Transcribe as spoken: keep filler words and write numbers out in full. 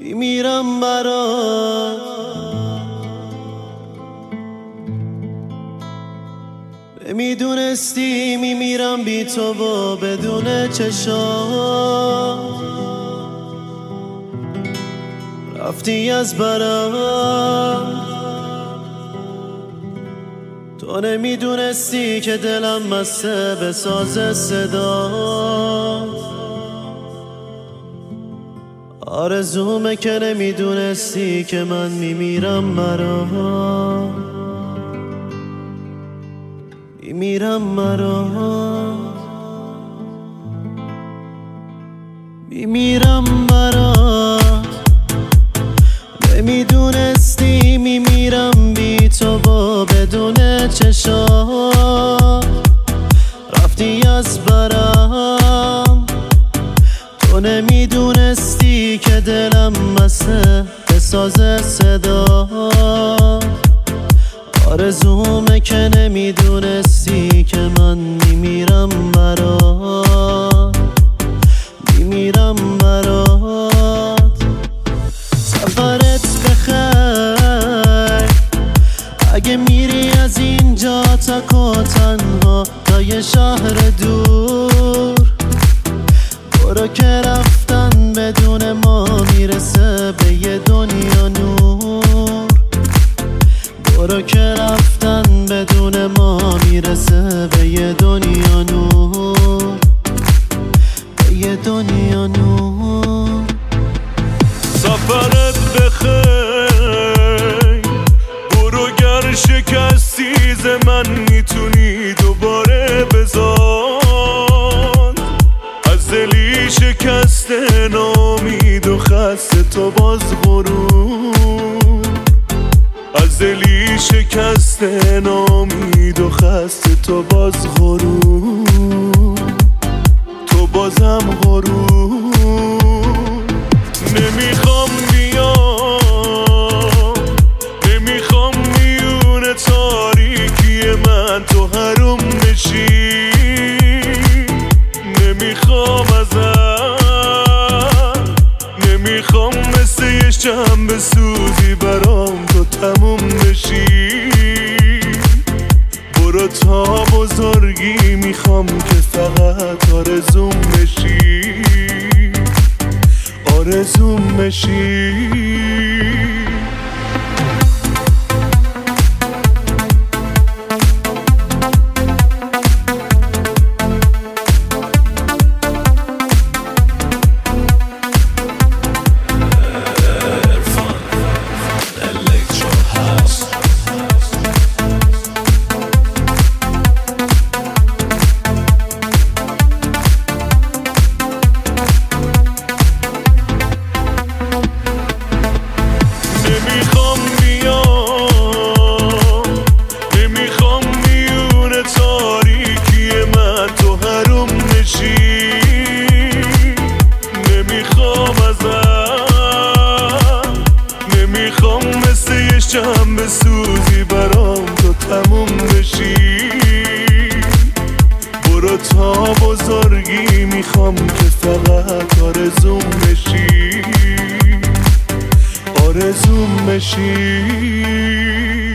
میمیرم برات، نمیدونستی میمیرم بی تو و بدون چشات، رفتی از برام، تو نمیدونستی که دلم مسته به ساز صدات، آرزومه که نمیدونستی که من میمیرم برات، میمیرم برات، میمیرم برات، نمیدونستی میمیرم بی تو و بدون چشات، رفتی از برام، تو نمیدونستی که دلم مسته به ساز صدات، آرزومه که نمیدونستی که من میمیرم برات، میمیرم برات. سفرت بخیر اگه میری از اینجا تک و تنها تا یه شهر دور، برو که رفتن بدون ما میرسه به یه دنیا نور، برو که رفتن بدون ما میرسه به یه دنیا نور، به یه دنیا نور. سفرت بخیر، برو گر شکستی ز من میتونی دوباره بزاد، از دلی شکسته نامید و خسته تو باز غرور، از دلی شکسته نامید و خسته تو باز غرور، تو بازم غرور. نمیخوام بیام، نمیخوام میونه تاریکی من تو حروم بشی، نمیخوام ازم، نمیخوام مثل یه شنبه سوزی برام تو تموم بشی، برو تا بزرگی میخوام که فقط آرزوم بشی، آرزوم بشی. نمیخوام بیام، نمیخوام میونه تاریکی من تو حروم بشی، نمیخوام ازم، نمیخوام مثل یه شنبه سوزی برام تو تموم بشی، برو تا بزرگی میخوام که فقط آرزوم بشی، آرزوم بشی.